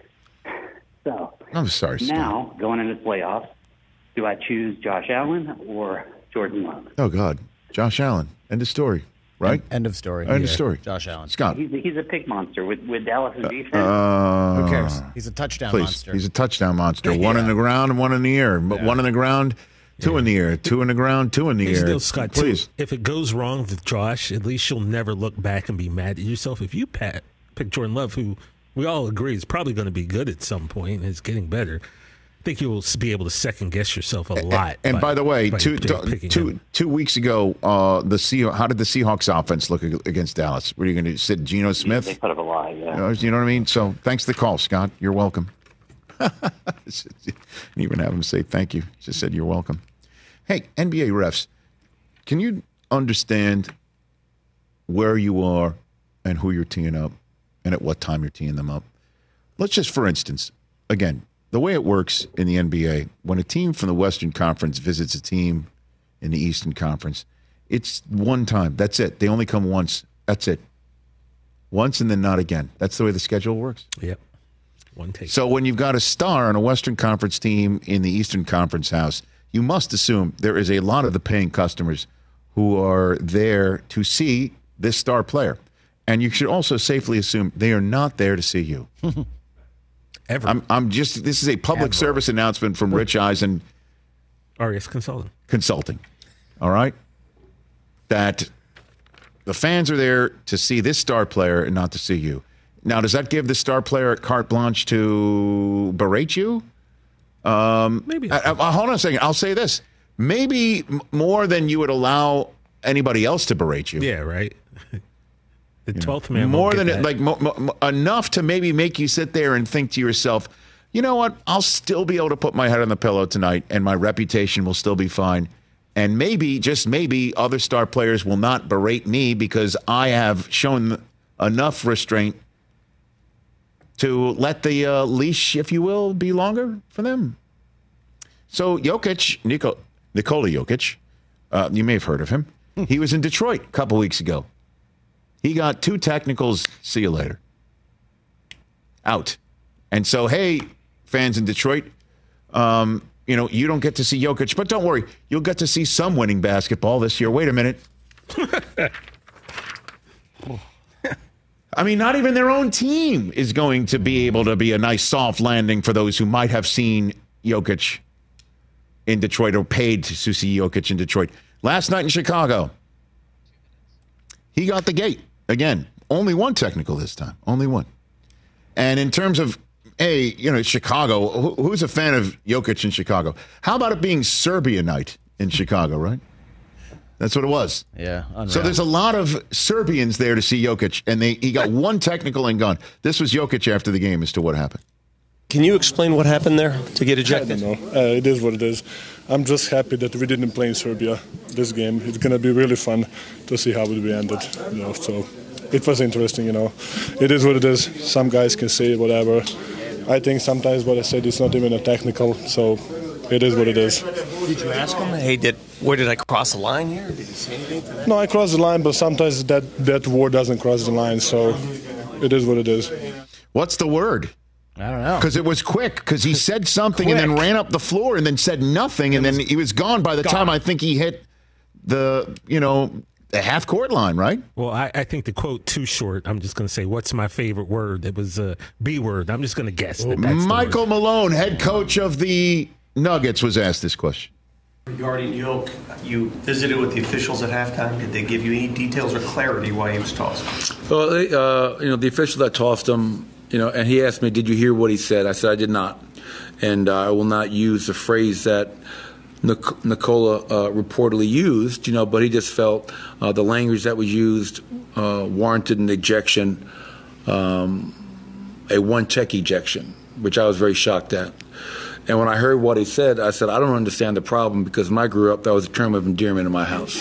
So I'm sorry, Scott. now, going into the playoffs, do I choose Josh Allen or Jordan Love? Oh, God. Josh Allen. End of story, right? End of story. End of Yeah. story. Josh Allen. Scott. He's a, he's a pick monster with, with Dallas' defense. Uh, Who cares? He's a touchdown please. monster. He's a touchdown monster. One in the ground and one in the air. But one in the ground, two in the air. Two in the ground, two in the Here's air. the deal, Scott, too. Please. If it goes wrong with Josh, at least you'll never look back and be mad at yourself. If you pat, pick Jordan Love, who we all agree is probably going to be good at some point and is getting better, I think you'll be able to second guess yourself a lot. And by, by the way, by two picking two him. two weeks ago, uh, the Seah- how did the Seahawks offense look ag- against Dallas? What are you going to do? Sit Geno Smith? They put up a lie, yeah. Uh, You know what I mean? So thanks for the call, Scott. You're welcome. Didn't even have him say thank you. Just said you're welcome. Hey, N B A refs, can you understand where you are and who you're teeing up and at what time you're teeing them up? Let's just, for instance, again, the way it works in the N B A, when a team from the Western Conference visits a team in the Eastern Conference, it's one time. That's it. They only come once. That's it. Once and then not again. That's the way the schedule works. Yep. One take. So when you've got a star on a Western Conference team in the Eastern Conference house, you must assume there is a lot of the paying customers who are there to see this star player. And you should also safely assume they are not there to see you. Ever. I'm, I'm just, this is a public Ever. service announcement from Rich Eisen R E S Consulting. Consulting. All right? That the fans are there to see this star player and not to see you. Now, does that give the star player carte blanche to berate you? Um, Maybe. I, I, hold on a second. I'll say this. Maybe m- more than you would allow anybody else to berate you. Yeah, right. The twelfth man. More won't get than it, that. like mo, mo, mo- enough to maybe make you sit there and think to yourself, you know what? I'll still be able to put my head on the pillow tonight, and my reputation will still be fine. And maybe, just maybe, other star players will not berate me because I have shown enough restraint to let the uh, leash, if you will, be longer for them. So Jokic, Nico, Nikola Jokic, uh, you may have heard of him. He was in Detroit a couple weeks ago. He got two technicals. See you later. Out. And so, hey, fans in Detroit, um, you know, you don't get to see Jokic, but don't worry. You'll get to see some winning basketball this year. Wait a minute. I mean, not even their own team is going to be able to be a nice soft landing for those who might have seen Jokic in Detroit or paid to see Jokic in Detroit. Last night in Chicago, he got the gate. Again, only one technical this time. Only one. And in terms of, hey, you know, Chicago, who, who's a fan of Jokic in Chicago? How about it being Serbia night in Chicago, right? That's what it was. Yeah. Unreal. So there's a lot of Serbians there to see Jokic, and they he got one technical and gone. This was Jokic after the game as to what happened. Can you explain what happened there to get ejected? I don't know. Uh, it is what it is. I'm just happy that we didn't play in Serbia this game. It's going to be really fun to see how it will be ended. You know, so it was interesting. You know, it is what it is. Some guys can say whatever. I think sometimes what I said is not even a technical. So it is what it is. Did you ask him? Hey, did where did I cross the line here? Did you say anything to that? No, I crossed the line, but sometimes that that word doesn't cross the line. So it is what it is. What's the word? I don't know. Because it was quick, because he said something and then ran up the floor and then said nothing, and then he was gone by the gone. time I think he hit the, you know, the half court line, right? Well, I, I think the quote too short. I'm just going to say, what's my favorite word? It was a B word. I'm just going to guess. That that's Michael Malone, head coach of the Nuggets, was asked this question. Regarding Yoke, you visited with the officials at halftime. Did they give you any details or clarity why he was tossed? Well, they, uh, you know, the official that tossed him, you know, and he asked me, did you hear what he said? I said, I did not. And uh, I will not use the phrase that Nic- Nikola uh, reportedly used, you know, but he just felt uh, the language that was used uh, warranted an ejection, um, a one-check ejection, which I was very shocked at. And when I heard what he said, I said, I don't understand the problem, because when I grew up, that was a term of endearment in my house.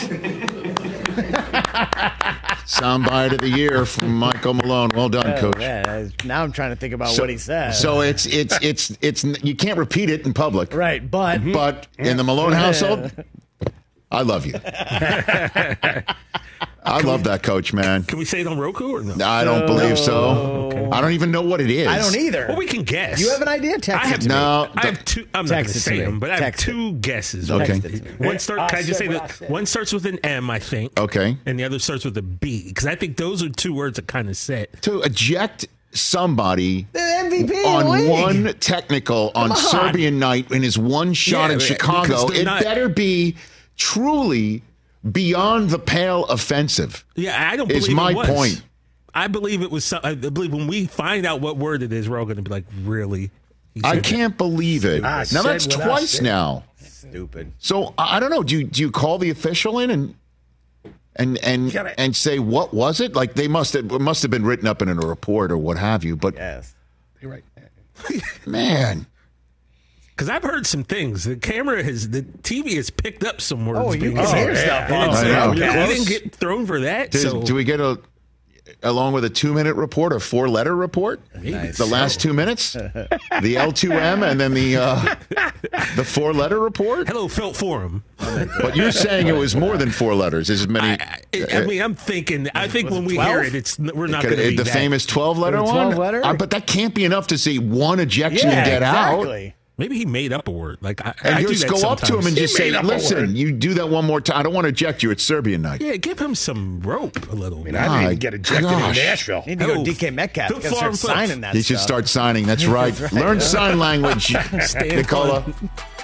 Soundbite of the year from Michael Malone. Well done, Oh, Coach. man. Now I'm trying to think about So- what he said. So it's it's it's it's you can't repeat it in public, right? But but in the Malone household, I love you. I love that coach, man. Can we say it on Roku or no? I don't No. believe so. Okay. I don't even know what it is. I don't either. Well, we can guess. You have an idea? Text I it have to me. No. I have two. I'm not going Text to it to say me. them, but I have Text it. two guesses. Okay. Text it to me. One start. I Can I just said say what I that said. one starts with an M, I think. Okay. And the other starts with a B, because I think those are two words that kind of set. To eject somebody The M V P in the on league. one technical on, on. Serbian night in his one shot Yeah, in because Chicago, they're it not- better be truly beyond the pale offensive. Yeah, I don't Is believe my it was. point. I believe it was. Some, I believe when we find out what word it is, we're all going to be like, really? He I said that? can't believe it. I Now said that's what I twice said. now. Stupid. So I I don't know. Do you, do you call the official in and and and gotta- and say what was it? Like they must have it must have been written up in a report or what have you. But Yes. You're right. man, Because I've heard some things. The camera has, the T V has picked up some words. Oh, you being can said. hear stuff. And Oh, it's- I know. he Close. didn't get thrown for that. does- so do we get a along with a two minute report, a four letter report? Nice. The last two minutes, the L two M, and then the uh, the four letter report. Hello, Felt Forum. But you're saying it was more than four letters. Is as many? I, I, I mean, I'm thinking. I think when we twelve? hear it, it's we're not Could going to it- be the that- famous twelve letter The one. twelve letter? Uh, but that can't be enough to see one ejection Yeah, and get out. exactly. Maybe he made up a word. Like I, And I you do just that go up to him sometimes. and just He say, made up a word. "Listen, you do that one more time. I don't want to eject you. It's Serbian night." Yeah, give him some rope a little. I mean, bit. I didn't My even get ejected gosh. in Nashville. Need to go Hello. to D K Metcalf. Phil Gotta start Farm folks. signing that You should stuff. start signing. That's right. That's right. Learn sign language, Stand Nicola. on.